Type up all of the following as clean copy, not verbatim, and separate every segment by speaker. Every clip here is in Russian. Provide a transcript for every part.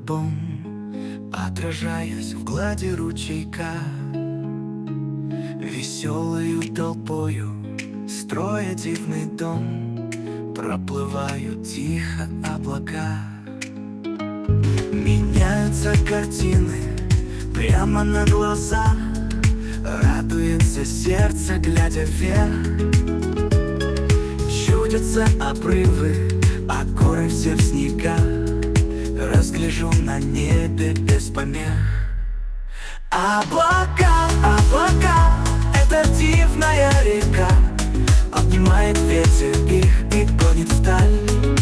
Speaker 1: лбом, отражаясь в глади ручейка. Веселою толпою, строя дивный дом, проплывают тихо облака. Меняются картины прямо на глаза, радуется сердце, глядя вверх. Чудятся обрывы, а горы все в снегах. Разгляжу на небе без помех. Облака, облака, это дивная река, обнимает ветер их и гонит вдаль.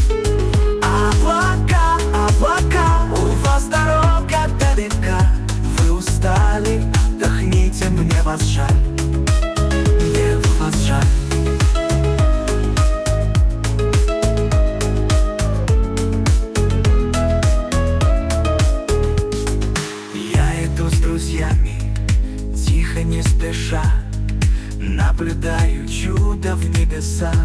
Speaker 1: Облака, облака, у вас дорога далека. Вы устали, отдохните, мне вас жаль. Мне вас жаль. Тихо, не спеша, наблюдаю чудо в небесах.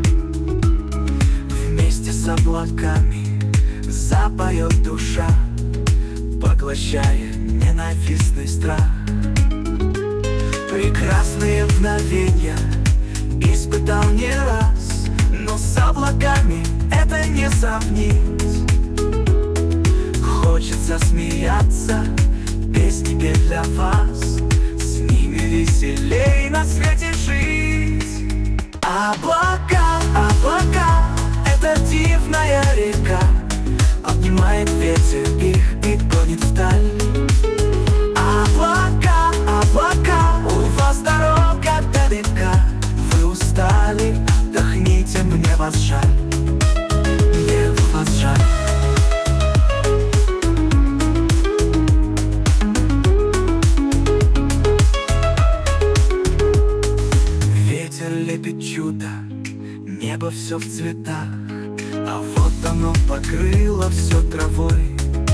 Speaker 1: Вместе с облаками запоет душа, поглощая ненавистный страх. Прекрасные мгновения испытал не раз, но с облаками это не сравнить. Хочется смеяться, песни петь для вас, с ними веселей на свете жить. Облака, облака, это дивная река, обнимает ветер их и гонит вдаль. Облака, облака, у вас дорога далека. Вы устали, отдохните, мне вас жаль. Мне вас жаль. Лепит чудо, небо все в цветах, а вот оно покрыло все травой.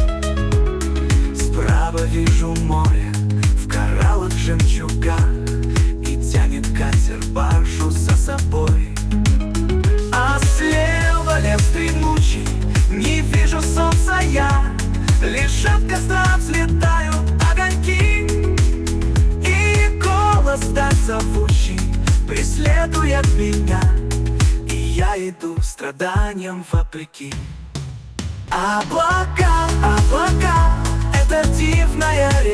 Speaker 1: Справа вижу море в кораллах, жемчугах, и тянет катер баржу за собой. А слева лес дремучий, не вижу солнца я, лишь от костра взлетают огоньки, и голос даль зовущий преследует меня, и я иду страданиям вопреки. Облака, облака, это дивная река.